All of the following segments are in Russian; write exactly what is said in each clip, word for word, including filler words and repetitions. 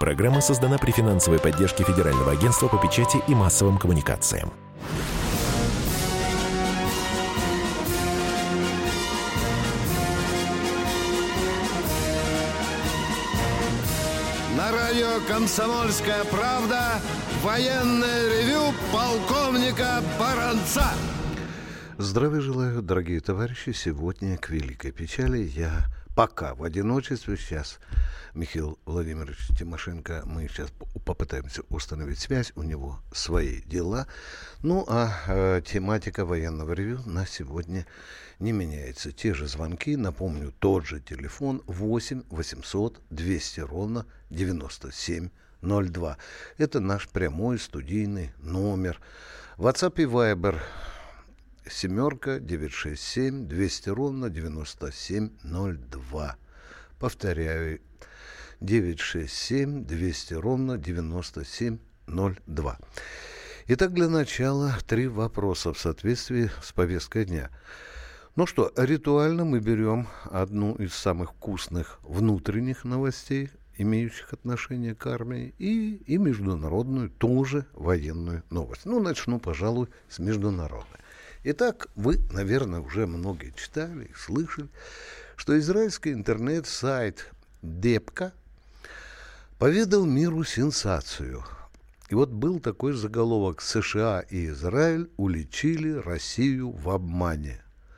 Программа создана при финансовой поддержке Федерального агентства по печати и массовым коммуникациям. На радио «Комсомольская правда» военное ревю полковника Баранца. Здравия желаю, дорогие товарищи. Сегодня, к великой печали, я пока в одиночестве. Сейчас Михаил Владимирович Тимошенко, мы сейчас попытаемся установить связь, у него свои дела. Ну, а э, тематика военного ревью на сегодня не меняется. Те же звонки, напомню, тот же телефон восемь восемьсот двести ровно девяносто семь ноль два. Это наш прямой студийный номер. WhatsApp и Viber семерка девятьсот шестьдесят семь двести ровно девяносто семь ноль два. Повторяю, девятьсот шестьдесят семь двести ровно девяносто семь ноль два. Итак, для начала три вопроса в соответствии с повесткой дня. Ну что, ритуально мы берем одну из самых вкусных внутренних новостей, имеющих отношение к армии, и, и международную, тоже военную новость. Ну, начну, пожалуй, с международной. Итак, вы, наверное, уже многие читали и слышали, что израильский интернет-сайт Депка поведал миру сенсацию. И вот был такой заголовок: США и Израиль уличили Россию в обмане.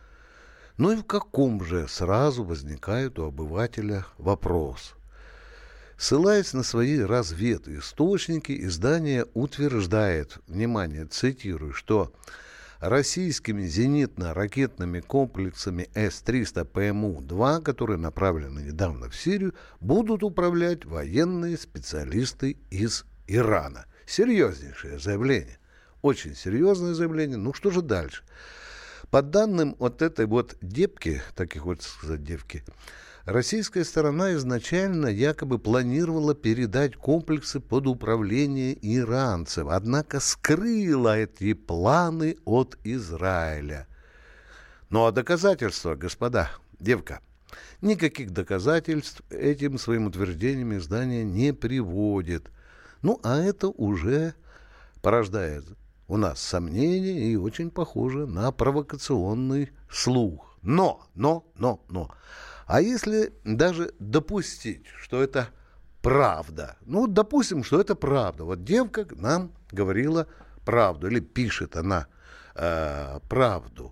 Ну и в каком же, сразу возникает у обывателя вопрос. Ссылаясь на свои разведисточники, издание утверждает, внимание, цитирую, что российскими зенитно-ракетными комплексами эс триста пэ эм у два, которые направлены недавно в Сирию, будут управлять военные специалисты из Ирана. Серьезнейшее заявление. Очень серьезное заявление. Ну что же дальше? По данным вот этой вот Депки, так и хочется сказать девки, российская сторона изначально якобы планировала передать комплексы под управление иранцев, однако скрыла эти планы от Израиля. Ну а доказательства, господа, девка, никаких доказательств этим своим утверждением издание не приводит. Ну а это уже порождает у нас сомнения и очень похоже на провокационный слух. Но, но, но, но... А если даже допустить, что это правда, ну, допустим, что это правда. Вот девка нам говорила правду, или пишет она э, правду,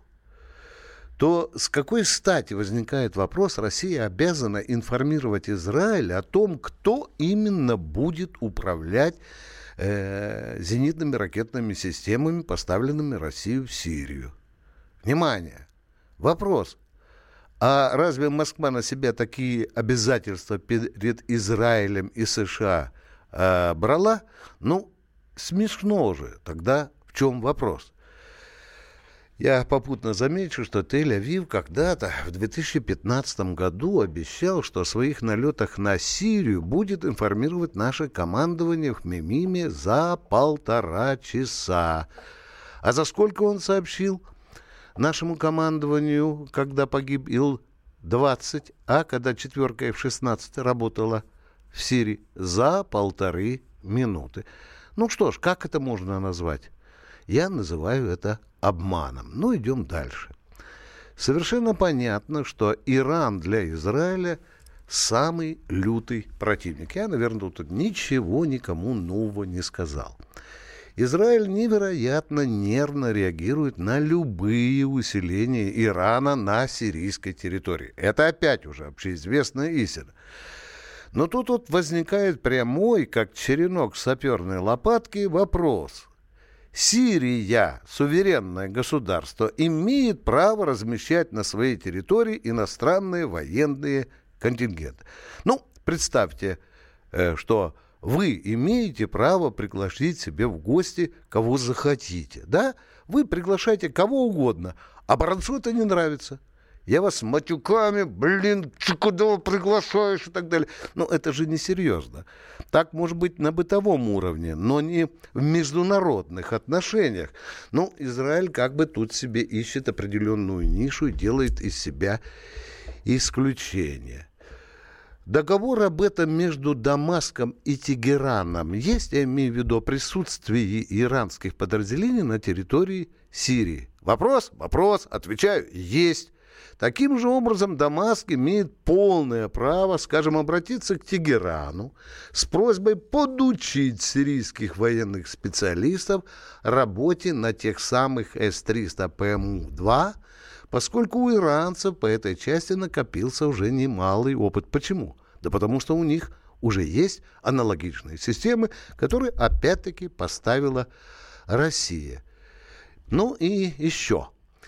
то с какой стати возникает вопрос: Россия обязана информировать Израиль о том, кто именно будет управлять э, зенитными ракетными системами, поставленными Россией в Сирию? Внимание! Вопрос. А разве Москва на себя такие обязательства перед Израилем и США э, брала? Ну, смешно же. Тогда в чем вопрос? Я попутно замечу, что Тель-Авив когда-то в две тысячи пятнадцатом году обещал, что о своих налетах на Сирию будет информировать наше командование в Мемиме за полтора часа. А за сколько он сообщил нашему командованию, когда погиб Ил двадцать, а когда четверка эф шестнадцать работала в Сирии? За полторы минуты. Ну что ж, как это можно назвать? Я называю это обманом. Ну, идем дальше. Совершенно понятно, что Иран для Израиля самый лютый противник. Я, наверное, тут ничего никому нового не сказал. Израиль невероятно нервно реагирует на любые усиления Ирана на сирийской территории. Это опять уже общеизвестная истина. Но тут вот возникает прямой, как черенок саперной лопатки, вопрос. Сирия, суверенное государство, имеет право размещать на своей территории иностранные военные контингенты. Ну, представьте, что вы имеете право пригласить себе в гости кого захотите, да? Вы приглашаете кого угодно, а Баранцу это не нравится. Я вас матюками, блин, куда приглашаешь и так далее. Ну, это же несерьезно. Так может быть на бытовом уровне, но не в международных отношениях. Ну, Израиль как бы тут себе ищет определенную нишу и делает из себя исключение. Договор об этом между Дамаском и Тегераном есть, я имею в виду присутствие иранских подразделений на территории Сирии. Вопрос? Вопрос. Отвечаю, есть. Таким же образом, Дамаск имеет полное право, скажем, обратиться к Тегерану с просьбой подучить сирийских военных специалистов работе на тех самых эс триста пэ эм у два, поскольку у иранцев по этой части накопился уже немалый опыт. Почему? Да потому что у них уже есть аналогичные системы, которые опять-таки поставила Россия. Ну и еще.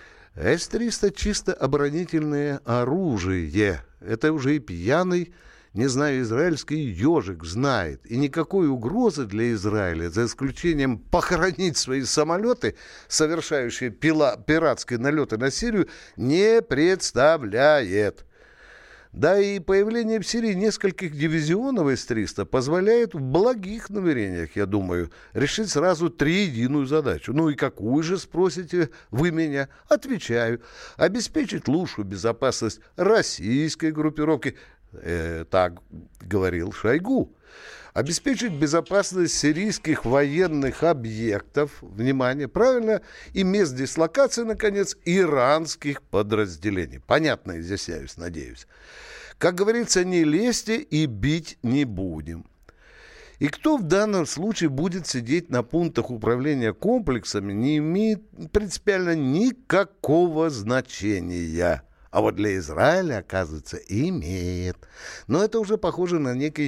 эс триста чисто оборонительное оружие. Это уже и пьяный, не знаю, израильский ежик знает. И никакой угрозы для Израиля, за исключением похоронить свои самолеты, совершающие пила, пиратские налеты на Сирию, не представляет. Да и появление в Сирии нескольких дивизионов эс триста позволяет в благих намерениях, я думаю, решить сразу триединую задачу. Ну и какую же, спросите вы меня? Отвечаю. Обеспечить лучшую безопасность российской группировки. Э, так говорил Шойгу. Обеспечить безопасность сирийских военных объектов, внимание, правильно, и мест дислокации, наконец, иранских подразделений. Понятно изъясняюсь, надеюсь. Как говорится, не лезьте и бить не будем. И кто в данном случае будет сидеть на пунктах управления комплексами, не имеет принципиально никакого значения. А вот для Израиля, оказывается, имеет. Но это уже похоже на некий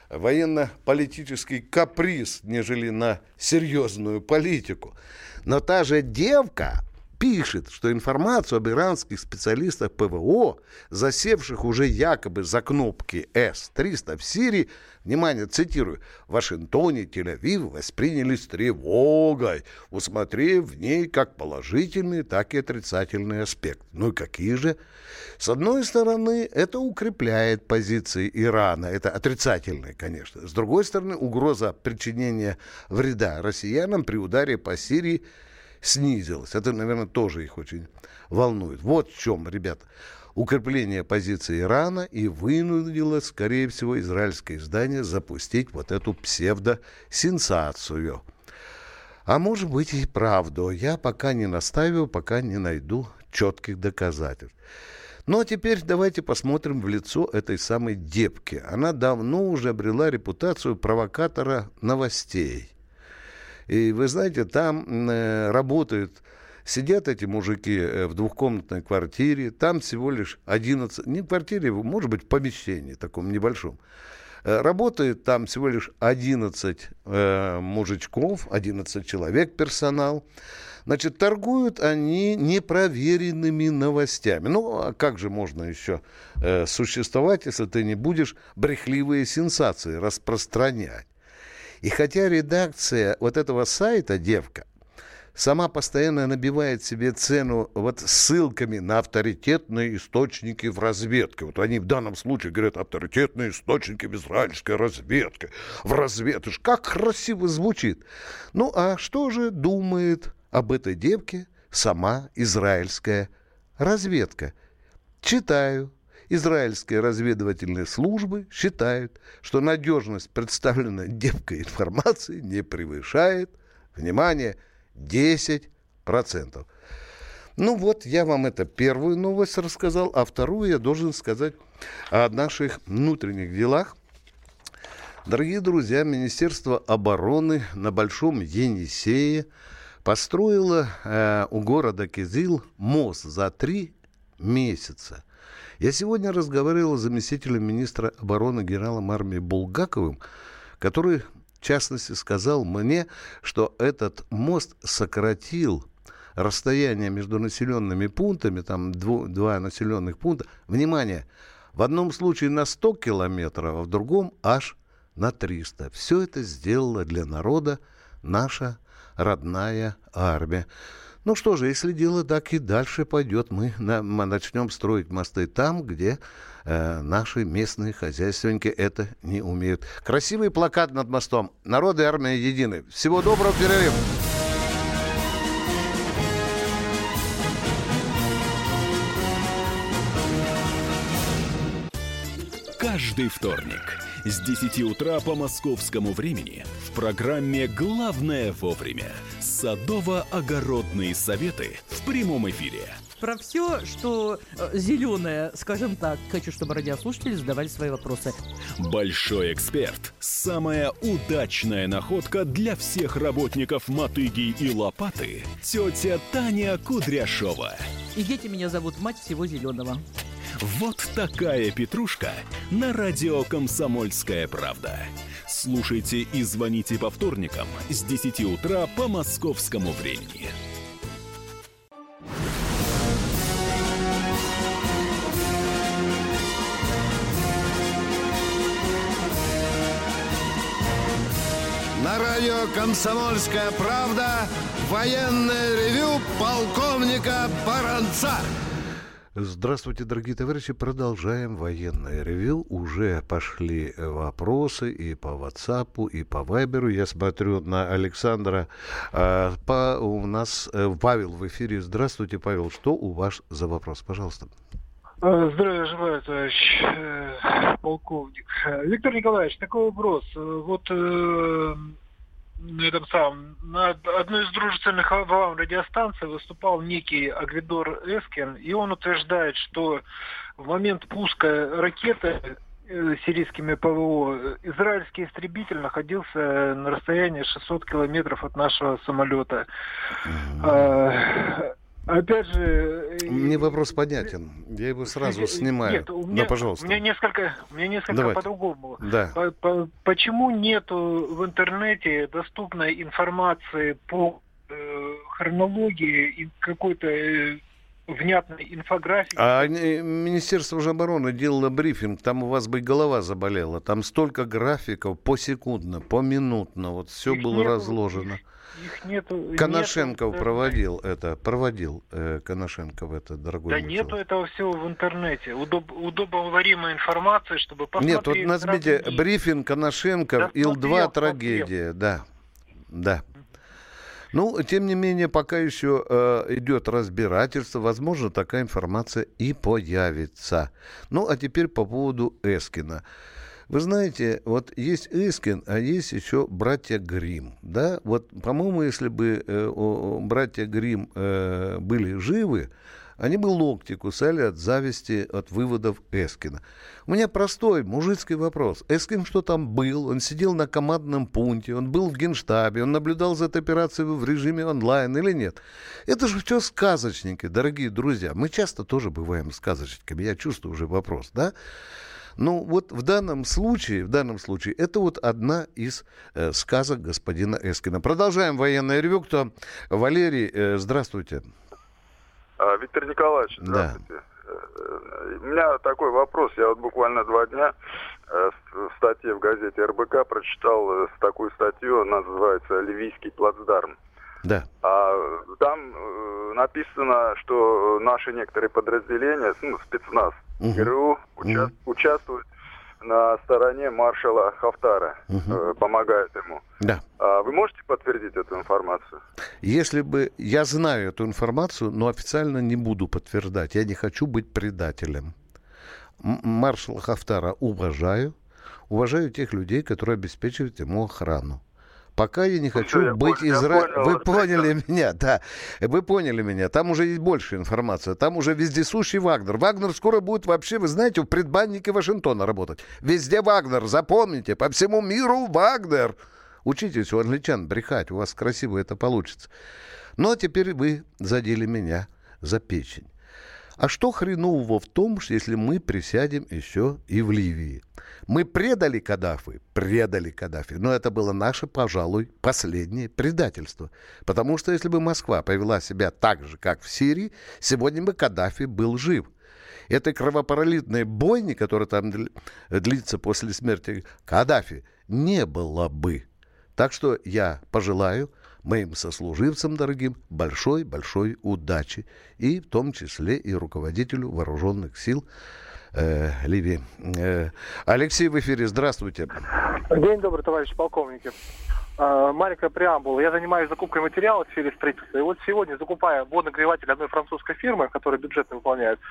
военно-политический каприз, нежели на серьезную политику. Но та же девка пишет, что информацию об иранских специалистах пэ вэ о, засевших уже якобы за кнопки эс триста в Сирии, внимание, цитирую, в Вашингтоне, Тель-Авиве восприняли с тревогой, усмотрев в ней как положительные, так и отрицательные аспекты. Ну и какие же? С одной стороны, это укрепляет позиции Ирана, это отрицательные, конечно. С другой стороны, угроза причинения вреда россиянам при ударе по Сирии снизилась. Это, наверное, тоже их очень волнует. Вот в чем, ребята, укрепление позиции Ирана и вынудило, скорее всего, израильское издание запустить вот эту псевдосенсацию. А может быть и правду. Я пока не настаиваю, пока не найду четких доказательств. Ну, а теперь давайте посмотрим в лицо этой самой девки. Она давно уже обрела репутацию провокатора новостей. И вы знаете, там э, работают, сидят эти мужики э, в двухкомнатной квартире, там всего лишь одиннадцать, не в квартире, может быть, в помещении таком небольшом. Э, работает там всего лишь одиннадцать э, мужичков, одиннадцать человек персонал. Значит, торгуют они непроверенными новостями. Ну, а как же можно еще э, существовать, если ты не будешь брехливые сенсации распространять? И хотя редакция вот этого сайта «Девка» сама постоянно набивает себе цену вот ссылками на авторитетные источники в разведке. Вот они в данном случае говорят авторитетные источники в израильской разведке. В разведке. Как красиво звучит. Ну, а что же думает об этой девке сама израильская разведка? Читаю. Израильские разведывательные службы считают, что надежность представленной девкой информации не превышает, внимание, десять процентов. Ну вот, я вам это первую новость рассказал, а вторую я должен сказать о наших внутренних делах. Дорогие друзья, Министерство обороны на Большом Енисее построило э, у города Кизил мост за три месяца. Я сегодня разговаривал с заместителем министра обороны генералом армии Булгаковым, который, в частности, сказал мне, что этот мост сократил расстояние между населенными пунктами, там дво, два населенных пункта, внимание, в одном случае на сто километров, а в другом аж на триста. Все это сделала для народа наша родная армия. Ну что же, если дело так и дальше пойдет, мы, на, мы начнем строить мосты там, где э, наши местные хозяйственники это не умеют. Красивый плакат над мостом. Народ и армия едины. Всего доброго, перерыв. Каждый Каждый вторник с десяти утра по московскому времени в программе «Главное вовремя» садово-огородные советы в прямом эфире. Про все, что э, зеленое, скажем так, хочу, чтобы радиослушатели задавали свои вопросы. Большой эксперт. Самая удачная находка для всех работников мотыги и лопаты. Тетя Таня Кудряшова. И дети меня зовут мать всего зеленого. Вот такая петрушка на радио «Комсомольская правда». Слушайте и звоните по вторникам с десяти утра по московскому времени. На радио «Комсомольская правда» военное ревю полковника Баранца. Здравствуйте, дорогие товарищи. Продолжаем военное ревью. Уже пошли вопросы и по WhatsApp, и по Вайберу. Я смотрю на Александра. А, по, у нас Павел в эфире. Здравствуйте, Павел. Что у вас за вопрос? Пожалуйста. Здравия желаю, товарищ э, полковник. Виктор Николаевич, такой вопрос. Вот э, на этом самом, на одной из дружественных вам радиостанций выступал некий Агвидор Эскин, и он утверждает, что в момент пуска ракеты э, сирийскими ПВО израильский истребитель находился на расстоянии шестьсот километров от нашего самолета. Mm-hmm. Опять же... Мне вопрос понятен. Я его сразу снимаю. Нет, у меня, да, пожалуйста. У меня несколько, у меня несколько Давайте. по-другому. Да. По, по, почему нету в интернете доступной информации по э, хронологии и какой-то э, внятной инфографики? А Министерство же обороны делало брифинг, там у вас бы голова заболела. Там столько графиков посекундно, поминутно. Вот все Их было нету, разложено. Их, их нету. Коношенков нету, проводил да. это, проводил э, Коношенков это, дорогой Да мой нету человек. этого всего в интернете. Удоб, удобоваримой информации, чтобы посмотреть... Нет, вот нажмите сравнить. Брифинг Коношенков, Да, Ил два смотрел, трагедия. Да, да. Ну, тем не менее, пока еще э, идет разбирательство, возможно, такая информация и появится. Ну, а теперь по поводу Эскина. Вы знаете, вот есть Эскин, а есть еще братья Гримм, да? Вот, по-моему, если бы э, о, братья Гримм э, были живы, они бы локти кусали от зависти от выводов Эскина. У меня простой мужицкий вопрос. Эскин что там был? Он сидел на командном пункте, он был в Генштабе, он наблюдал за этой операцией в режиме онлайн или нет? Это же все сказочники, дорогие друзья. Мы часто тоже бываем сказочниками, я чувствую уже вопрос, да? Ну, вот в данном случае, в данном случае, это вот одна из э, сказок господина Эскина. Продолжаем военное ревью. Кто? Валерий, э, здравствуйте. А, Виктор Николаевич, здравствуйте. Да. У меня такой вопрос. Я вот буквально два дня э, в статье в газете эр бэ ка прочитал э, такую статью, она называется «Ливийский плацдарм». Да. А там э, написано, что наши некоторые подразделения, ну, спецназ угу. ГРУ уча- угу. участвуют на стороне маршала Хафтара, угу. э, помогают ему. Да. А вы можете подтвердить эту информацию? Если бы я знаю эту информацию, но официально не буду подтверждать. Я не хочу быть предателем. М- маршала Хафтара уважаю. Уважаю тех людей, которые обеспечивают ему охрану. Пока я не хочу ну, быть Израилем. Вы поняли это. меня, да. Вы поняли меня. Там уже есть больше информации. Там уже вездесущий Вагнер. Вагнер скоро будет вообще, вы знаете, в предбаннике Вашингтона работать. Везде Вагнер. Запомните, по всему миру Вагнер. Учитесь у англичан брехать. У вас красиво это получится. Ну, а теперь вы задели меня за печень. А что хренового в том, что если мы присядем еще и в Ливии? Мы предали Каддафи? Предали Каддафи. Но это было наше, пожалуй, последнее предательство. Потому что если бы Москва повела себя так же, как в Сирии, сегодня бы Каддафи был жив. Этой кровопролитной бойни, которая там длится после смерти Каддафи, не было бы. Так что я пожелаю моим сослуживцам дорогим большой-большой удачи. И в том числе и руководителю вооруженных сил э, Ливии. Э, Алексей в эфире. Здравствуйте. День добрый, товарищи полковники. Э, маленькая преамбула. Я занимаюсь закупкой материалов в сфере строительства. И вот сегодня, закупая водонагреватель одной французской фирмы, которая бюджетно выполняет,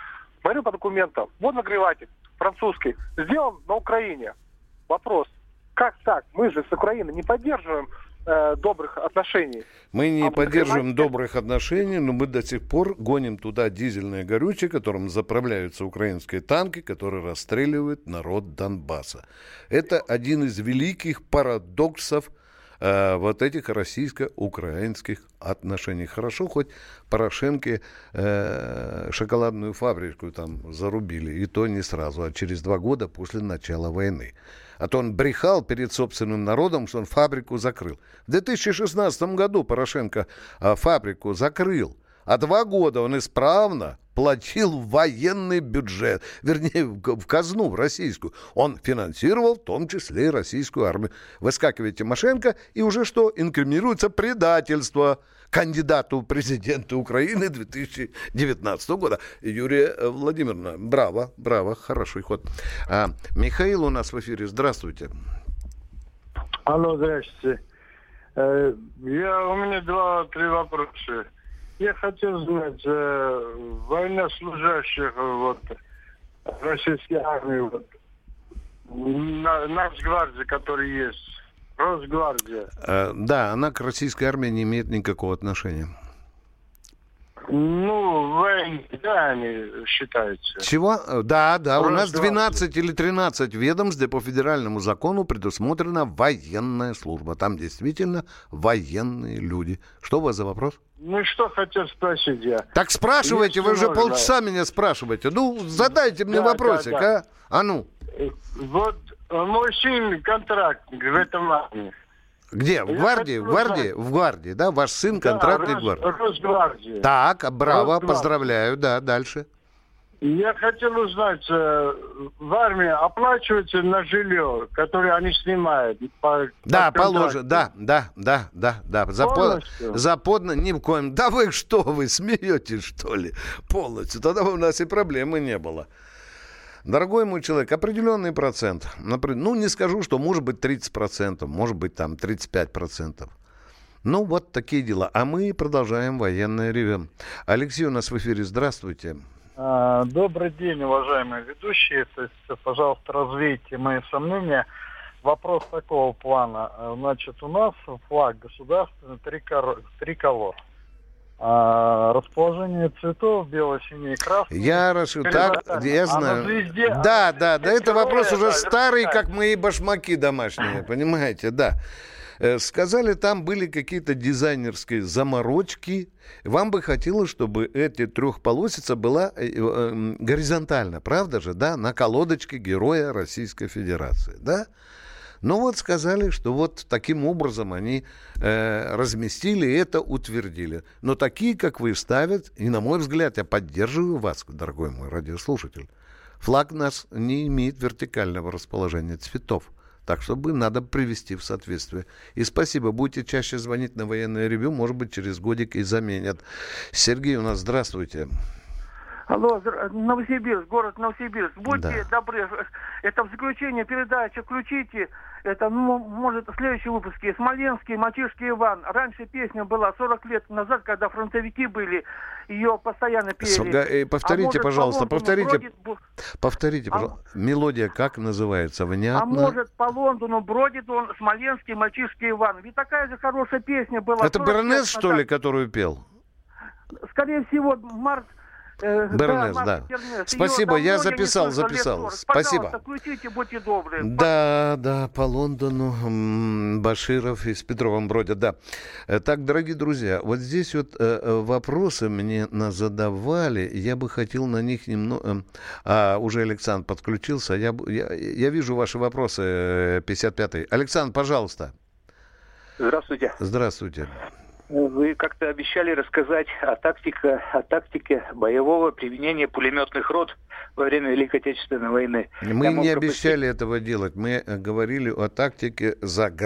Смотрю по документам. Вот нагреватель французский. Сделан на Украине. Вопрос. Как так? Мы же с Украиной не поддерживаем э, добрых отношений. Мы не а поддерживаем нагреватель... добрых отношений, но мы до сих пор гоним туда дизельное горючее, которым заправляются украинские танки, которые расстреливают народ Донбасса. Это один из великих парадоксов э, вот этих российско-украинских отношений. Хорошо, хоть Порошенко э, шоколадную фабрику там зарубили, и то не сразу, а через два года после начала войны. А то он брехал перед собственным народом, что он фабрику закрыл. В две тысячи шестнадцатом году Порошенко а, фабрику закрыл, а два года он исправно платил в военный бюджет, вернее, в, в казну, в российскую. Он финансировал в том числе и российскую армию. Выскакивает Тимошенко, и уже что? Инкриминируется предательство кандидату в президенты Украины две тысячи девятнадцатого года. Юлия Владимировна, браво, браво, хороший ход. А, Михаил у нас в эфире. Здравствуйте. Алло, здравствуйте. Э, я, у меня два-три вопроса. Я хотел знать, э, военнослужащих вот, российской армии, вот, на, Нацгвардии, который есть, Росгвардия. А, да, она к российской армии не имеет никакого отношения. Ну, военные, да, они считаются. Чего? Да, да, у нас Росгвардия. двенадцать или тринадцать ведомств, где по федеральному закону предусмотрена военная служба. Там действительно военные люди. Что у вас за вопрос? Ну, что хотел спросить я. Так спрашивайте, Если вы уже можно, полчаса меня спрашиваете. Ну, задайте мне да, вопросик, да, да. а? А ну. Вот мой сын контрактник в этом армии. Где? В Я гвардии? В хочу гвардии? узнать. В гвардии, да? Ваш сын Да, контрактник Рос- в гвардии. Росгвардии. Так, браво, Росгвардии. поздравляю, да, дальше. Я хотел узнать, э, в армии оплачивается на жилье, которое они снимают? По, Да, по контракту? положено, да, да, да, да, да. За, по- Полностью? за подно, ни в коем. Да вы что, вы смеетесь, что ли? Полностью. Тогда бы у нас и проблемы не было. Дорогой мой человек, определенный процент. Например, ну, не скажу, что может быть тридцать процентов, может быть там тридцать пять процентов. Ну, вот такие дела. А мы продолжаем военное ревю. Алексей у нас в эфире. Здравствуйте. Добрый день, уважаемые ведущие. То есть, пожалуйста, развейте мои сомнения. Вопрос такого плана. Значит, у нас флаг государственный триколор. триколор. А, расположение цветов бело, синий, красный. Я расшил, так, я а знаю. на звезде, да, а да, да, это вопрос уже да, старый, да. как мои башмаки домашние, понимаете, да. Э, Сказали, там были какие-то дизайнерские заморочки. Вам бы хотелось, чтобы эти трехполосица была э, э, горизонтально, правда же, да, на колодочке Героя Российской Федерации, да? Ну вот сказали, что вот таким образом они э, разместили и это утвердили. Но такие, как вы, ставят, и на мой взгляд, я поддерживаю вас, дорогой мой радиослушатель, флаг у нас не имеет вертикального расположения цветов. Так, чтобы надо привести в соответствие. И спасибо, будете чаще звонить на военное ревью, может быть, через годик и заменят. Сергей у нас, здравствуйте. Алло, Новосибирск, город Новосибирск. Будьте Да. добры, это в заключение передачи включите. Это, ну, может, в следующем выпуске. Смоленский, мальчишки Иван. Раньше песня была сорок лет назад, когда фронтовики были. Ее постоянно пели. Сга- э, Повторите, а может, пожалуйста, по Лондону повторите. бродит бу- Повторите, А- пожалуйста. Мелодия как называется? Внятно? А может, по Лондону бродит он, Смоленский, мальчишки Иван. Ведь такая же хорошая песня была. Это сорок лет Бернес, что назад. ли, которую пел? Скорее всего, Марк... Э, Бернес, Марк да. Бернес. Спасибо, Её я давно записал, не слышал, записал. лет сорок. Спасибо. Пожалуйста, включите, будьте добры. Да, да, по Лондону м, Баширов и с Петровым бродят, да. Э, Так, дорогие друзья, вот здесь вот э, э, вопросы мне на- задавали, я бы хотел на них немного... А, уже Александр подключился, я, б- я, я вижу ваши вопросы, э, пятьдесят пятый. Александр, пожалуйста. Здравствуйте. Здравствуйте. Вы как-то обещали рассказать о тактике, о тактике боевого применения пулеметных рот во время Великой Отечественной войны. Мы Я мог не пропустить. обещали этого делать. Мы э, говорили о тактике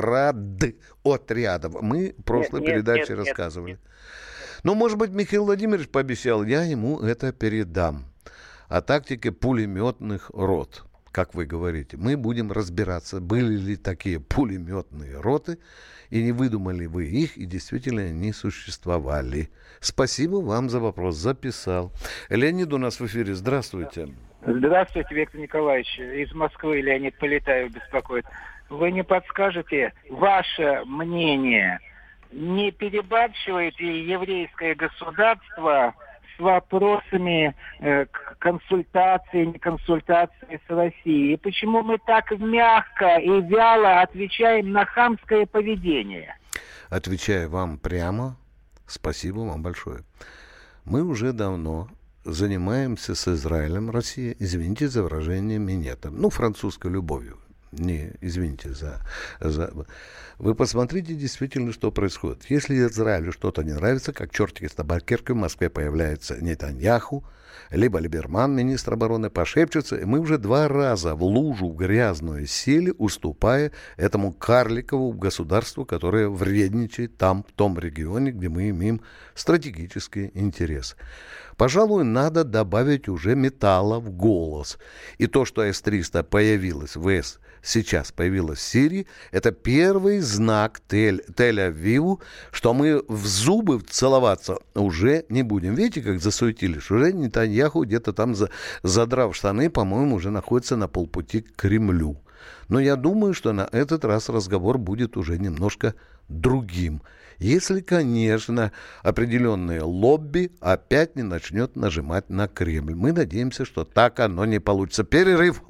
заградотрядов. Мы в прошлой нет, передаче нет, нет, рассказывали. Ну, может быть, Михаил Владимирович пообещал, я ему это передам. О тактике пулеметных рот. как вы говорите, мы будем разбираться, были ли такие пулеметные роты, и не выдумали вы их, и действительно они существовали. Спасибо вам за вопрос, записал. Леонид у нас в эфире, здравствуйте. Здравствуйте, Виктор Николаевич. Из Москвы Леонид Полетаев беспокоит. Вы не подскажете ваше мнение, не перебарщивает ли еврейское государство с вопросами э, консультации, не консультации с Россией? И почему мы так мягко и вяло отвечаем на хамское поведение? Отвечаю вам прямо, спасибо вам большое. Мы уже давно занимаемся с Израилем, Россия, извините за выражение, минетом, ну, французской любовью. Не, извините за, за... Вы посмотрите действительно, что происходит. Если Израилю что-то не нравится, как чертики с табакеркой, в Москве появляется Нетаньяху, либо Либерман, министр обороны, пошепчутся, и мы уже два раза в лужу грязную сели, уступая этому карликовому государству, которое вредничает там, в том регионе, где мы имеем стратегический интерес. Пожалуй, надо добавить уже металла в голос. И то, что эс триста появилось в С, сейчас появилось в Сирии, это первый знак Тель, Тель-Авиву, что мы в зубы целоваться уже не будем. Видите, как засуетились? Уже Нетаньяху где-то там, за, задрав штаны, по-моему, уже находится на полпути к Кремлю. Но я думаю, что на этот раз разговор будет уже немножко другим. Если, конечно, определенное лобби опять не начнет нажимать на Кремль. Мы надеемся, что так оно не получится. Перерыв.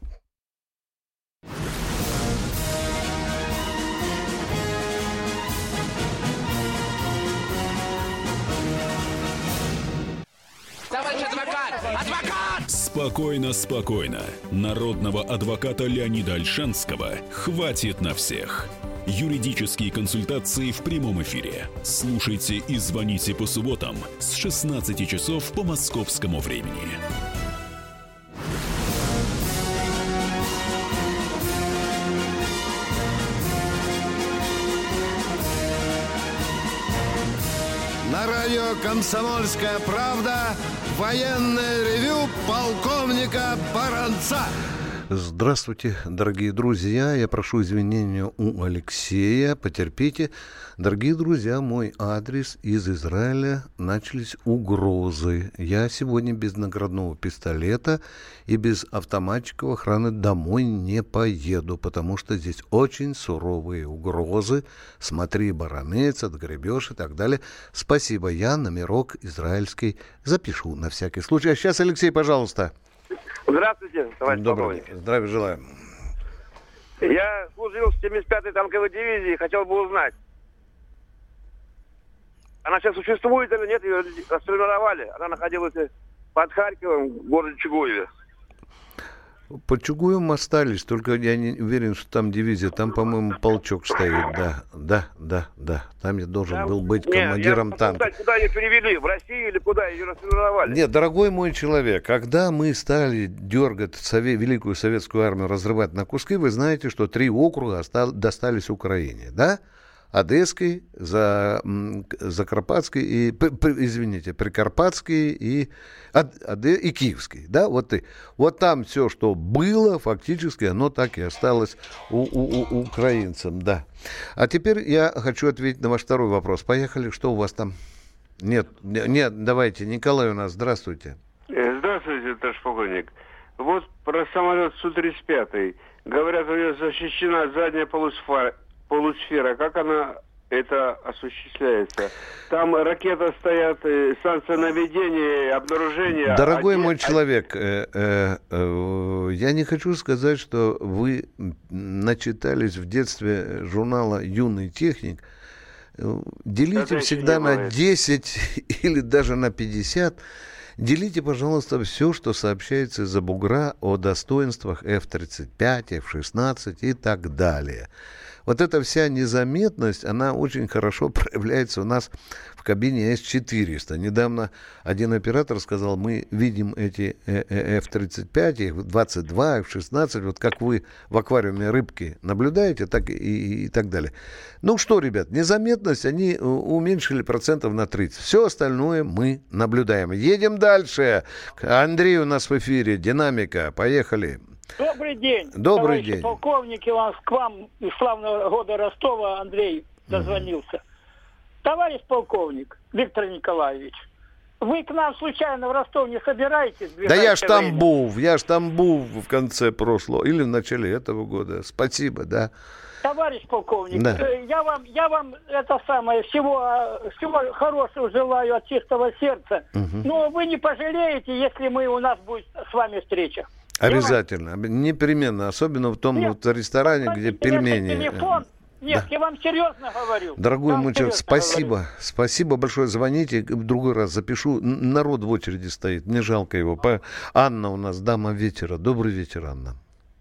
Товарищ адвокат! Адвокат! Спокойно, спокойно. Народного адвоката Леонида Ольшанского хватит на всех. Юридические консультации в прямом эфире. Слушайте и звоните по субботам с шестнадцати часов по московскому времени. На радио «Комсомольская правда» военное ревю полковника Баранца. Здравствуйте, дорогие друзья. Я прошу извинения у Алексея. Потерпите. Дорогие друзья, мой адрес: из Израиля начались угрозы. Я сегодня без наградного пистолета и без автоматчиков охраны домой не поеду, потому что здесь очень суровые угрозы. Смотри, баронец, отгребешь и так далее. Спасибо. Я номерок израильский запишу на всякий случай. А сейчас, Алексей, пожалуйста. Здравствуйте, товарищ полковник. Здравия желаю. Я служил в семьдесят пятой танковой дивизии, хотел бы узнать, она сейчас существует или нет, ее расформировали. Она находилась под Харьковом, в городе Чугуеве. Под Чугуевым остались, только я не уверен, что там дивизия, там, по-моему, полчок стоит, да, да, да, да, там я должен там, был быть командиром нет, танка. Сказать, куда ее перевели, в Россию или куда ее расформировали? Нет, дорогой мой человек, когда мы стали дергать сове- Великую Советскую Армию, разрывать на куски, вы знаете, что три округа остал- достались Украине, да? Одесский, за, Закарпатский и, п, п, извините, Прикарпатский и, Оде, и Киевский, да, вот, и, вот там все, что было, фактически, оно так и осталось у, у, у украинцам, да. А теперь я хочу ответить на ваш второй вопрос. Поехали, что у вас там? Нет, нет, давайте, Николай у нас, здравствуйте. Здравствуйте, товарищ полковник. Вот про самолет Су тридцать пять. Говорят, у него защищена задняя полусфера. полусфера, как она это осуществляется? Там ракеты стоят, станция наведения, обнаружения. Дорогой один... мой человек, э, э, э, я не хочу сказать, что вы начитались в детстве журнала «Юный техник». Делите всегда на десять или даже на пятьдесят. Делите, пожалуйста, все, что сообщается из-за бугра о достоинствах эф тридцать пять, эф шестнадцать и так далее. Вот эта вся незаметность, она очень хорошо проявляется у нас в кабине эс четыреста. Недавно один оператор сказал, мы видим эти эф тридцать пять, эф двадцать два, эф шестнадцать, вот как вы в аквариуме рыбки наблюдаете, так и, и, и так далее. Ну что, ребят, незаметность они уменьшили процентов на тридцать. Все остальное мы наблюдаем. Едем дальше. Андрей у нас в эфире, динамика, поехали. Добрый день. Добрый товарищи день. полковники, вам, к вам из славного города Ростова Андрей дозвонился. Mm. Товарищ полковник Виктор Николаевич, вы к нам случайно в Ростов не собираетесь? Да я ж там время? был, я ж там был в конце прошлого или в начале этого года. Спасибо, да. Товарищ полковник, да. я вам, я вам это самое, всего, всего хорошего желаю от чистого сердца. Угу. Но вы не пожалеете, если мы, у нас будет с вами встреча. Обязательно, вам... непременно, особенно в том Нет, вот ресторане, где пельмени. Телефон. Нет, да. Я вам серьезно говорю. Дорогой мой человек, спасибо. Говорю. Спасибо большое. Звоните. В другой раз запишу. Народ в очереди стоит. Мне жалко его. По... Анна у нас, дама вечера. Добрый вечер, Анна.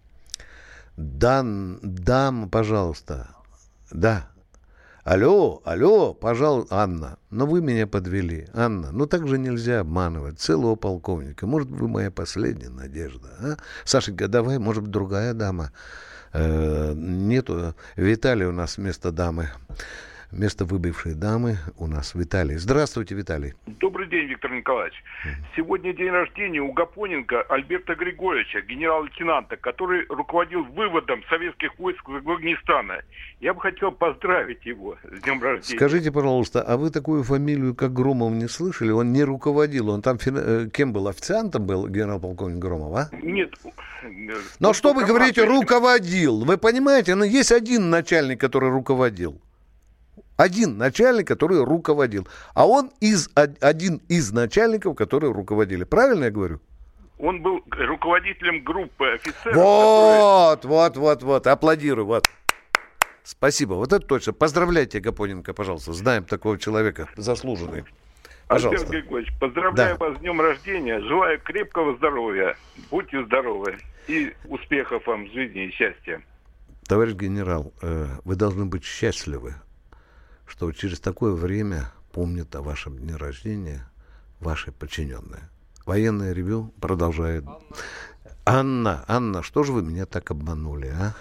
Дан, дама, пожалуйста. Да. Алло, алло, пожалуйста, Анна. Но вы меня подвели. Анна, ну так же нельзя обманывать целого полковника. Может, вы моя последняя надежда. А? Сашенька, давай, может, другая дама. Нету. Виталий у нас вместо дамы. Вместо выбывшей дамы у нас Виталий. Здравствуйте, Виталий. Добрый день, Виктор Николаевич. Сегодня день рождения у Гапоненко Альберта Григорьевича, генерал-лейтенанта, который руководил выводом советских войск из Афганистана. Я бы хотел поздравить его с днем рождения. Скажите, пожалуйста, а вы такую фамилию, как Громов, не слышали? Он не руководил, он там кем был? Официантом был генерал-полковник Громов, а? Нет. Но что вы говорите, руководил? Вы понимаете, ну есть один начальник, который руководил. Один начальник, который руководил. А он из, один из начальников, которые руководили. Правильно я говорю? Он был руководителем группы офицеров. Вот, которые... вот, вот, вот. Аплодирую, вот. Спасибо. Вот это точно. Поздравляйте, Гапоненко, пожалуйста. Знаем такого человека, заслуженный. Пожалуйста. Альберт Григорьевич, поздравляю да. вас с днем рождения. Желаю крепкого здоровья. Будьте здоровы. И успехов вам в жизни и счастья. Товарищ генерал, вы должны быть счастливы, что через такое время помнят о вашем дне рождения ваши подчиненные. Военное ревю продолжает. Анна, Анна, что же вы меня так обманули, а?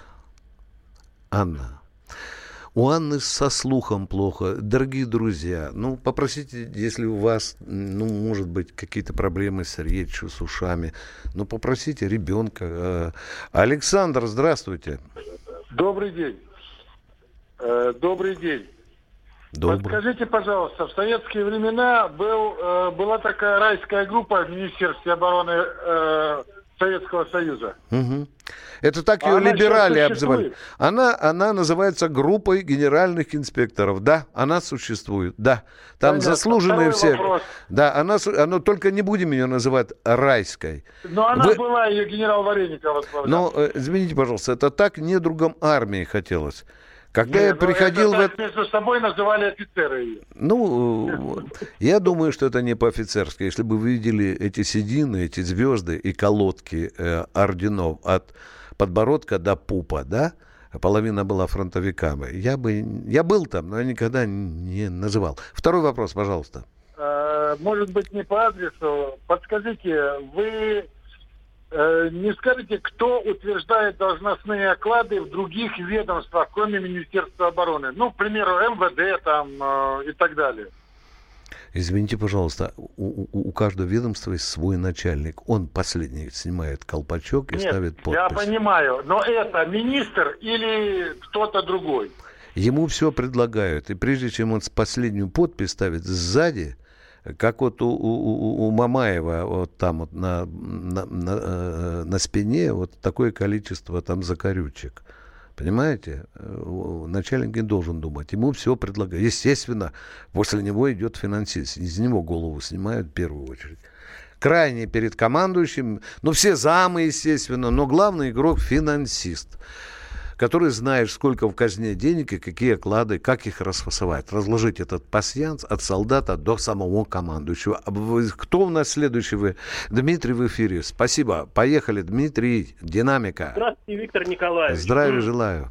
Анна. У Анны со слухом плохо. Дорогие друзья, ну, попросите, если у вас, ну, может быть, какие-то проблемы с речью, с ушами, ну, попросите ребенка. Александр, здравствуйте. Добрый день. Э, добрый день. Добрый. Подскажите, пожалуйста, в советские времена был, э, была такая райская группа в Министерстве обороны э, Советского Союза. Угу. Это так ее она либерали обзывали. Она, она называется группой генеральных инспекторов. Да, она существует. Да, там понятно. Заслуженные Второй все. Вопрос. Да, она, она, только не будем ее называть райской. Но она Вы... была, ее генерал Вареников. Но, извините, пожалуйста, это так недругам армии хотелось. Когда не, я приходил это, в... Между собой называли офицеры ее. Ну, я думаю, что это не по-офицерски. Если бы вы видели эти седины, эти звезды и колодки э, орденов от подбородка до пупа, да, половина была фронтовиками, я бы, я был там, но я никогда не называл. Второй вопрос, пожалуйста. А, может быть, не по адресу. Подскажите, вы... Не скажите, кто утверждает должностные оклады в других ведомствах, кроме Министерства обороны? Ну, к примеру, эм вэ дэ там э, и так далее. Извините, пожалуйста, у, у, у каждого ведомства есть свой начальник. Он последний снимает колпачок и Нет, ставит подпись. Я понимаю, но это министр или кто-то другой? Ему все предлагают. И прежде чем он последнюю подпись ставит сзади, как вот у, у, у Мамаева вот там вот на, на, на, на спине вот такое количество там закорючек. Понимаете? Начальник не должен думать. Ему все предлагают. Естественно, после него идет финансист. Из него голову снимают в первую очередь. Крайне перед командующим. Ну, все замы, естественно. Но главный игрок финансист, который знает, сколько в казне денег и какие оклады, как их расфасовать. Разложить этот пасьянс от солдата до самого командующего. Кто у нас следующий? Вы? Дмитрий в эфире. Спасибо. Поехали, Дмитрий. Динамика. Здравствуйте, Виктор Николаевич. Здравия желаю.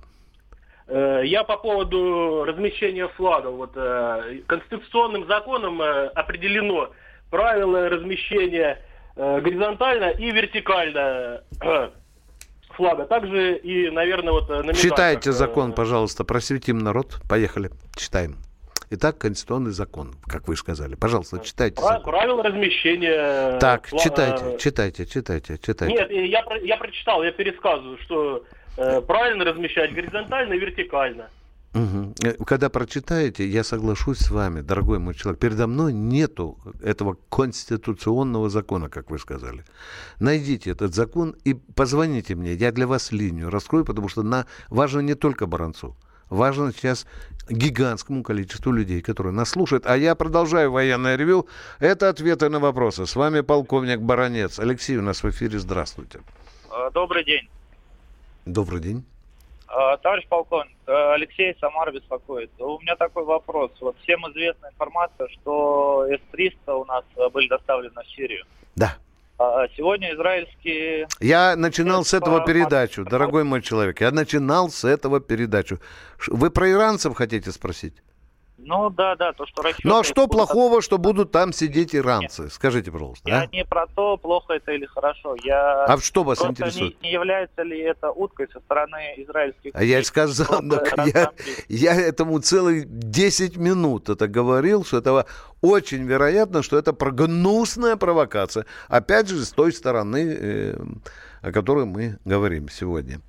Я по поводу размещения флагов. Вот, конституционным законом определено правила размещения горизонтально и вертикально флага. Также и, наверное, вот... Читайте закон, пожалуйста. Просветим народ. Поехали. Читаем. Итак, конституционный закон, как вы сказали. Пожалуйста, читайте. Прав, правила размещения... Так, пла- читайте, читайте, читайте, читайте. Нет, я, я прочитал, я пересказываю, что э, правильно размещать горизонтально и вертикально. Угу. Когда прочитаете, я соглашусь с вами, дорогой мой человек. Передо мной нету этого конституционного закона, как вы сказали. Найдите этот закон и позвоните мне. Я для вас линию раскрою, потому что на... важно не только Баранцу. Важно сейчас гигантскому количеству людей, которые нас слушают. А я продолжаю военное ревю. Это ответы на вопросы. С вами полковник Баранец. Алексей у нас в эфире. Здравствуйте. Добрый день. Добрый день. Товарищ полковник, Алексей, Самара беспокоит. У меня такой вопрос. Вот всем известна информация, что эс триста у нас были доставлены в Сирию. Да. Сегодня израильские... Я начинал с этого передачу, дорогой мой человек. Я начинал с этого передачу. Вы про иранцев хотите спросить? Ну да, да, то, что расчеты... Ну а что плохого, что будут там сидеть иранцы? Нет. Скажите, пожалуйста. Я а? не про то, плохо это или хорошо. Я... А что вас Просто интересует? Не, не является ли это уткой со стороны израильских... А я сказал, я, я этому целых десять минут это говорил, что это очень вероятно, что это гнусная провокация. Опять же, с той стороны, э, о которой мы говорим сегодня.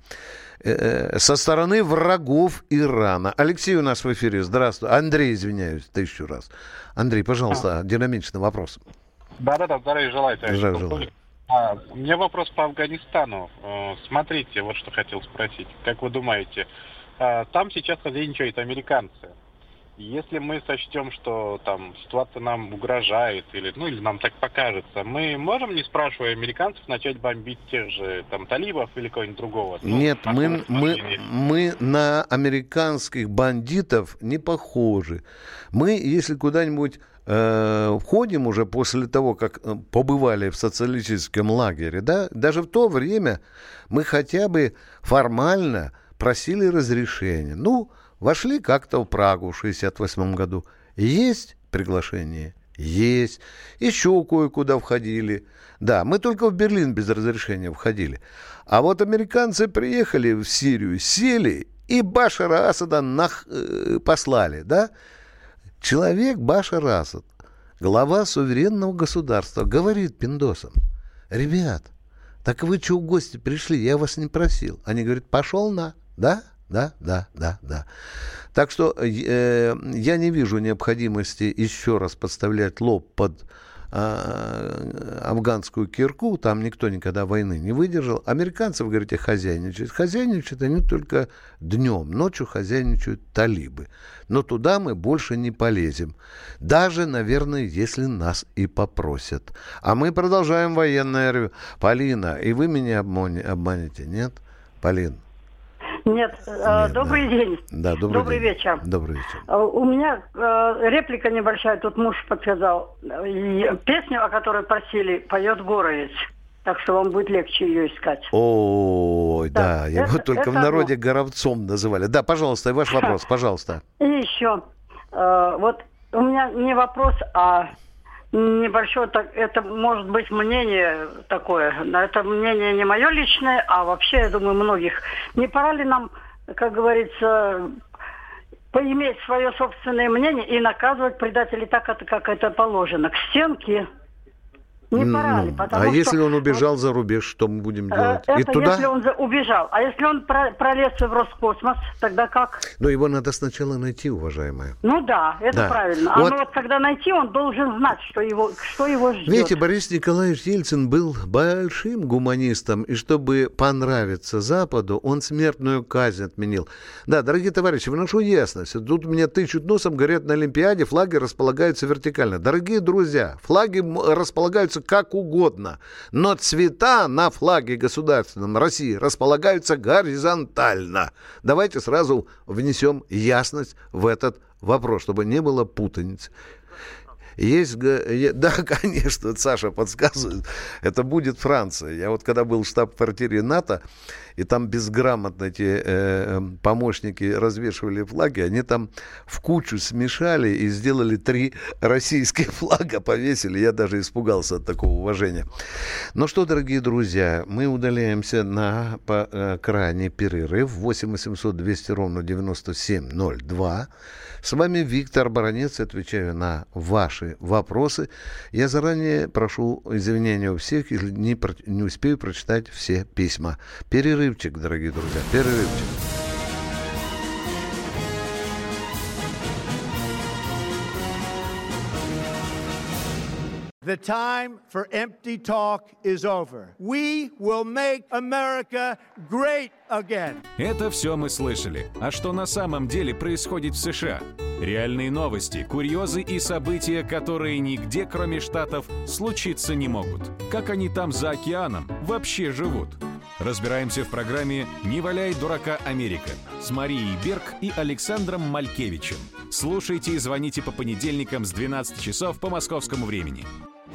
Со стороны врагов Ирана. Алексей у нас в эфире. Здравствуй. Андрей, извиняюсь, тысячу раз. Андрей, пожалуйста, а. динамичный вопрос. Да-да-да, здравия желаю, товарищ Здравия полковник. А, у меня вопрос по Афганистану. Смотрите, вот что хотел спросить. Как вы думаете, там сейчас хозяйничают американцы. Если мы сочтем, что там ситуация нам угрожает, или, ну, или нам так покажется, мы можем, не спрашивая американцев, начать бомбить тех же там талибов или кого-нибудь другого? Нет, ну, мы, мы, мы на американских бандитов не похожи. Мы, если куда-нибудь э, входим уже после того, как побывали в социалистическом лагере, да, даже в то время мы хотя бы формально просили разрешения. Ну, вошли как-то в Прагу в шестьдесят восьмом году. Есть приглашение? Есть. Еще кое-куда входили. Да, мы только в Берлин без разрешения входили. А вот американцы приехали в Сирию, сели и Башара Асада нах... э, послали, да? Человек Башар Асад, глава суверенного государства, говорит пиндосам: ребят, так вы что в гости пришли? Я вас не просил. Они говорят: пошел на, да? Да, да, да, да. Так что э, я не вижу необходимости еще раз подставлять лоб под э, афганскую кирку. Там никто никогда войны не выдержал. Американцы, вы говорите, хозяйничают. Хозяйничают они только днем. Ночью хозяйничают талибы. Но туда мы больше не полезем. Даже, наверное, если нас и попросят. А мы продолжаем военное ревю. Полина, и вы меня обманете, нет? Полин. Нет, Нет добрый да. день. Да, добрый, добрый день. вечер. Добрый вечер. У меня э, реплика небольшая, тут муж подсказал. Песню, о которой просили, поет Горовец. Так что вам будет легче ее искать. Ой, да, да. Его это, только это в народе одно. Горовцом называли. Да, пожалуйста, ваш вопрос, пожалуйста. И еще, э, вот у меня не вопрос, а небольшое, так, это может быть мнение такое, это мнение не мое личное, а вообще, я думаю, многих. Не пора ли нам, как говорится, поиметь свое собственное мнение и наказывать предателей так, как это положено, к стенке? Не пора ли? А что, если он убежал вот, за рубеж, что мы будем делать? Это И туда? Если он убежал. А если он пролез в Роскосмос, тогда как? Но его надо сначала найти, уважаемая. Ну да, это да. правильно. Вот. А ну вот когда найти, он должен знать, что его, что его ждет. Видите, Борис Николаевич Ельцин был большим гуманистом, и чтобы понравиться Западу, он смертную казнь отменил. Да, дорогие товарищи, вношу ясность. Тут меня тычут носом, говорят, на Олимпиаде флаги располагаются вертикально. Дорогие друзья, флаги располагаются как угодно, но цвета на флаге государственном России располагаются горизонтально. Давайте сразу внесем ясность в этот вопрос, чтобы не было путаницы. Есть, да, конечно, Саша подсказывает, это будет Франция. Я вот когда был в штаб-квартире НАТО, и там безграмотно эти э, помощники развешивали флаги, они там в кучу смешали и сделали три российских флага, повесили. Я даже испугался от такого уважения. Ну что, дорогие друзья, мы удаляемся на по, э, крайний перерыв. восемь восемьсот двести ровно девяносто семь ноль два. С вами Виктор Баранец. Отвечаю на ваши вопросы. Я заранее прошу извинения у всех, если не, не успею прочитать все письма. Перерывчик, дорогие друзья, перерывчик. The time for empty talk is over. We will make America great again. Это все мы слышали. А что на самом деле происходит в США? Реальные новости, курьезы и события, которые нигде, кроме Штатов, случиться не могут. Как они там за океаном вообще живут? Разбираемся в программе «Не валяй дурака, Америка» с Марией Берг и Александром Малькевичем. Слушайте и звоните по понедельникам с двенадцати часов по московскому времени.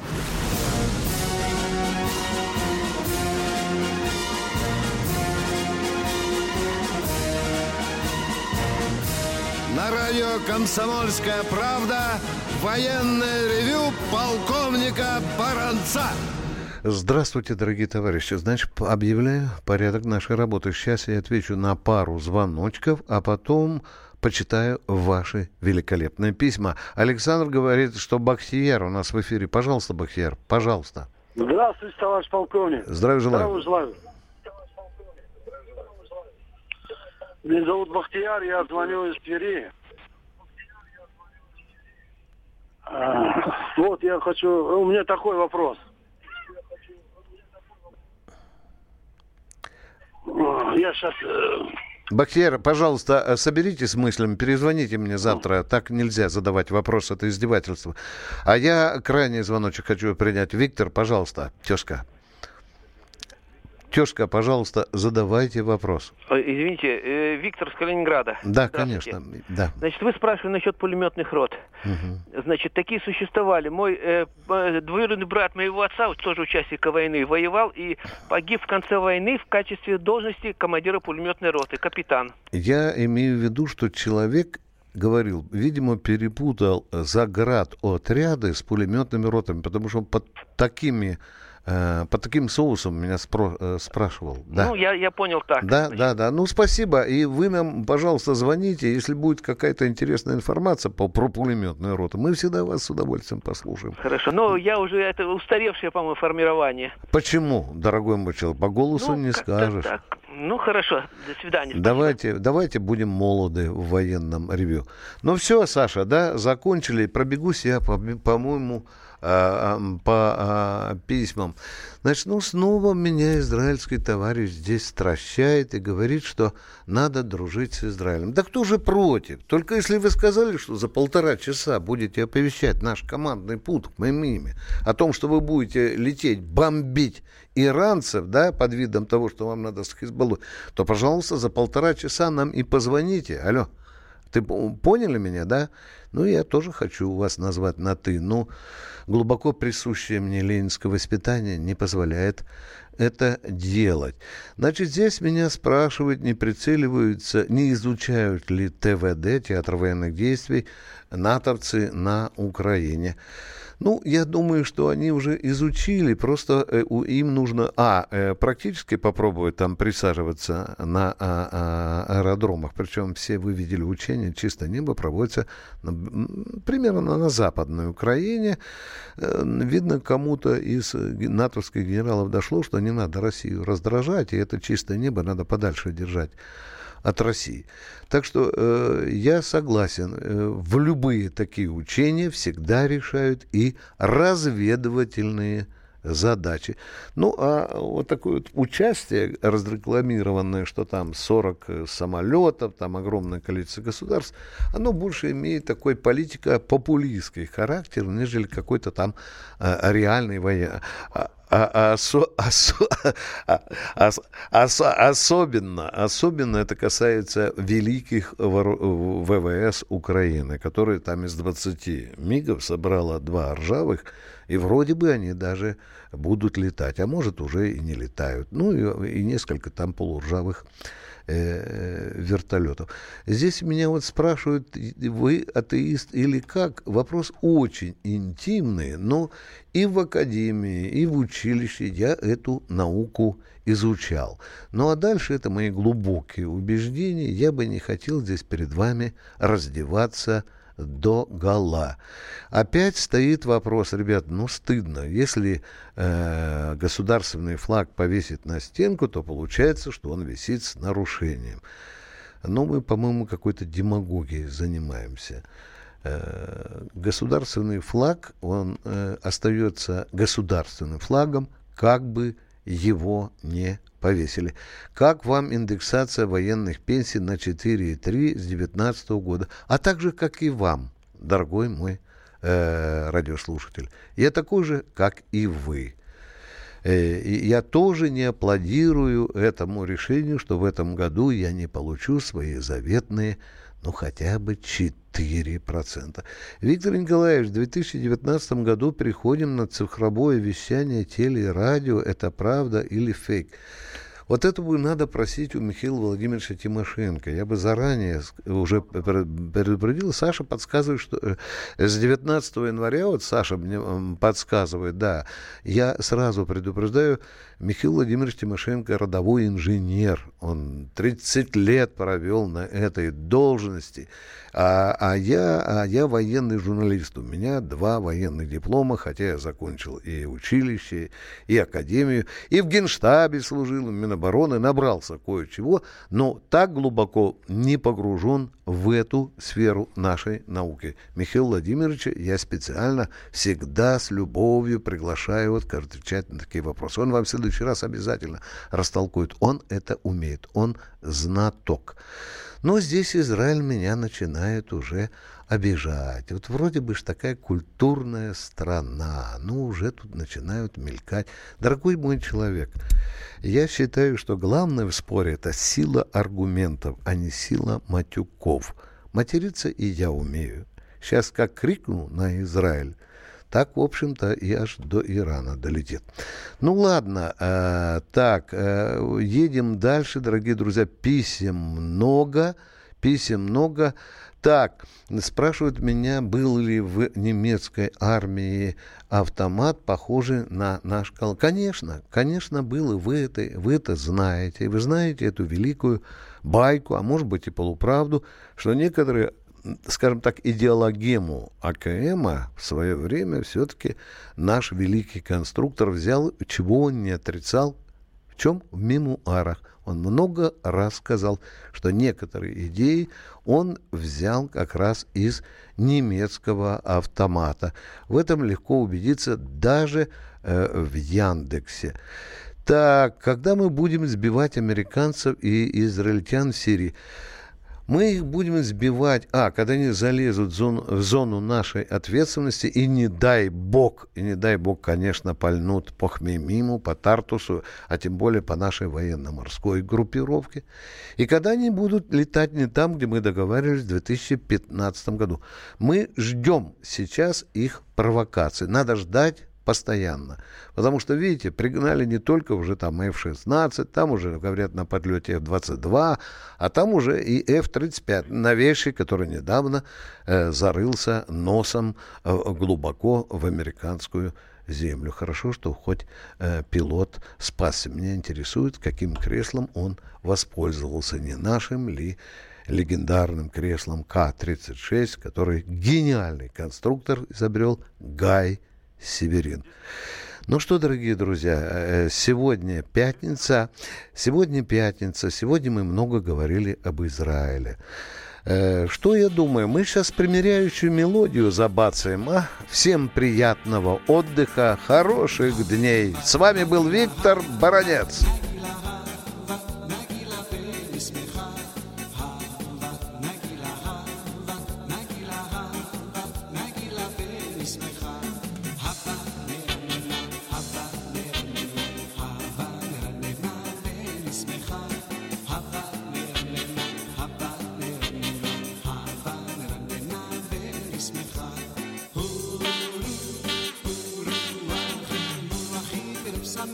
На радио «Комсомольская правда» военное ревю полковника Баранца. Здравствуйте, дорогие товарищи. Значит, объявляю порядок нашей работы. Сейчас я отвечу на пару звоночков, а потом почитаю ваши великолепные письма. Александр говорит, что Бахтияр у нас в эфире. Пожалуйста, Бахтияр, пожалуйста. Здравствуйте, товарищ полковник. Здравия желаю. Здравия желаю. Меня зовут Бахтияр, я звоню из Твери. А, вот я хочу... У меня такой вопрос. Я сейчас... Бахтияр, пожалуйста, соберитесь с мыслями, перезвоните мне завтра. Так нельзя задавать вопрос, это издевательство. А я крайний звоночек хочу принять. Виктор, пожалуйста, тезка. Тезка, пожалуйста, задавайте вопрос. Извините, Виктор с Калининграда. Да, конечно. Да. Значит, вы спрашивали насчет пулеметных рот. Угу. Значит, такие существовали. Мой э, двоюродный брат моего отца, тоже участник войны, воевал и погиб в конце войны в качестве должности командира пулеметной роты, капитан. Я имею в виду, что человек говорил, видимо, перепутал заградотряды с пулеметными ротами, потому что он под такими... По таким соусам меня спро- спрашивал. Да. Ну, я, я понял так. Да, значит. да, да. Ну, спасибо. И вы нам, пожалуйста, звоните, если будет какая-то интересная информация по, про пулеметную роту. Мы всегда вас с удовольствием послушаем. Хорошо. Но я уже, это устаревшее, по-моему, формирование. Почему, дорогой мой человек? По голосу ну, не скажешь. Так. Ну, хорошо. До свидания. Давайте, давайте будем молоды в военном ревью. Ну, все, Саша, да, закончили. Пробегусь я, по- по-моему... по письмам. Значит, ну, снова меня израильский товарищ здесь стращает и говорит, что надо дружить с Израилем. Да кто же против? Только если вы сказали, что за полтора часа будете оповещать наш командный пункт моим именем о том, что вы будете лететь, бомбить иранцев, да, под видом того, что вам надо с Хизбаллой, то, пожалуйста, за полтора часа нам и позвоните. Алло. Ты поняли меня, да? Ну, я тоже хочу вас назвать на «ты». Ну, глубоко присущее мне ленинское воспитание не позволяет это делать. Значит, здесь меня спрашивают, не прицеливаются, не изучают ли ТВД, театр военных действий, натовцы на Украине. Ну, я думаю, что они уже изучили, просто э, им нужно, а, э, практически попробовать там присаживаться на а, а, аэродромах, причем все вы видели учения, чистое небо проводится на, примерно на Западной Украине. Э, видно, кому-то из натовских генералов дошло, что не надо Россию раздражать, и это чистое небо надо подальше держать от России. Так что э, я согласен, э, в любые такие учения всегда решают и разведывательные задачи. Ну, а вот такое вот участие разрекламированное, что там сорок самолетов, там огромное количество государств, оно больше имеет такой политико-популистский характер, нежели какой-то там э, реальный военный. А, осо, осо, ос, ос, особенно, особенно это касается великих ВВС Украины, которые там из двадцати мигов собрала два ржавых, и вроде бы они даже будут летать, а может уже и не летают. Ну и, и несколько там полуржавых э, вертолетов. Здесь меня вот спрашивают, вы атеист или как? Вопрос очень интимный, но и в академии, и в училище я эту науку изучал. Ну а дальше это мои глубокие убеждения. Я бы не хотел здесь перед вами раздеваться догола. Опять стоит вопрос, ребят, ну стыдно. Если э, государственный флаг повесить на стенку, то получается, что он висит с нарушением. Но мы, по-моему, какой-то демагогией занимаемся. Э, государственный флаг, он э, остается государственным флагом, как бы его не повесили. Как вам индексация военных пенсий на четыре и три с две тысячи девятнадцатого года? А также, как и вам, дорогой мой э, радиослушатель. Я такой же, как и вы. Э, и я тоже не аплодирую этому решению, что в этом году я не получу свои заветные, ну, хотя бы четыре процента. Виктор Николаевич, в две тысячи девятнадцатом году переходим на цифровое вещание теле и радио. Это правда или фейк? Вот это бы надо просить у Михаила Владимировича Тимошенко. Я бы заранее уже предупредил. Саша подсказывает, что с девятнадцатого января, вот Саша мне подсказывает, да, я сразу предупреждаю, Михаил Владимирович Тимошенко родовой инженер. Он тридцать лет провел на этой должности. А, а, я, а я военный журналист. У меня два военных диплома, хотя я закончил и училище, и академию, и в Генштабе служил, в Минобороны, набрался кое-чего, но так глубоко не погружен в эту сферу нашей науки. Михаила Владимировича я специально всегда с любовью приглашаю вот, отвечать на такие вопросы. Он вам в следующий раз обязательно растолкует. Он это умеет. Он знаток. Но здесь Израиль меня начинает уже обижать. Вот вроде бы ж такая культурная страна, но уже тут начинают мелькать. Дорогой мой человек, я считаю, что главное в споре — это сила аргументов, а не сила матюков. Материться и я умею. Сейчас как крикну на Израиль, так, в общем-то, и аж до Ирана долетит. Ну, ладно. Э, так, э, едем дальше, дорогие друзья. Писем много, писем много. Так, спрашивают меня, был ли в немецкой армии автомат, похожий на наш калаш. Конечно, конечно, был, и вы это, вы это знаете. И вы знаете эту великую байку, а может быть и полуправду, что некоторые, скажем так, идеологему АКМа в свое время все-таки наш великий конструктор взял, чего он не отрицал. В чем? В мемуарах. Он много раз сказал, что некоторые идеи он взял как раз из немецкого автомата. В этом легко убедиться даже э, в Яндексе. Так, когда мы будем сбивать американцев и израильтян в Сирии? Мы их будем сбивать, а, когда они залезут в зону, в зону нашей ответственности, и не дай бог, и не дай бог, конечно, пальнут по Хмеймиму, по Тартусу, а тем более по нашей военно-морской группировке. И когда они будут летать не там, где мы договаривались в две тысячи пятнадцатом году. Мы ждем сейчас их провокации. Надо ждать постоянно. Потому что, видите, пригнали не только уже там эф шестнадцать, там уже, говорят, на подлете эф двадцать два, а там уже и эф тридцать пять, новейший, который недавно э, зарылся носом э, глубоко в американскую землю. Хорошо, что хоть э, пилот спасся. Меня интересует, каким креслом он воспользовался, не нашим ли легендарным креслом Ка тридцать шесть, который гениальный конструктор изобрел Гай Северин. Ну что, дорогие друзья, сегодня пятница, сегодня пятница, сегодня мы много говорили об Израиле. Что я думаю, мы сейчас примиряющую мелодию забацаем, а? Всем приятного отдыха, хороших дней. С вами был Виктор Баранец.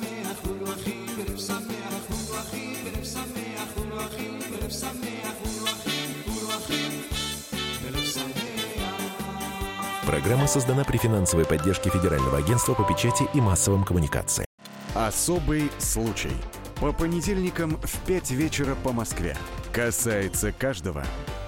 Программа создана при финансовой поддержке Федерального агентства по печати и массовым коммуникациям. Особый случай. По понедельникам в пять вечера по Москве. Касается каждого.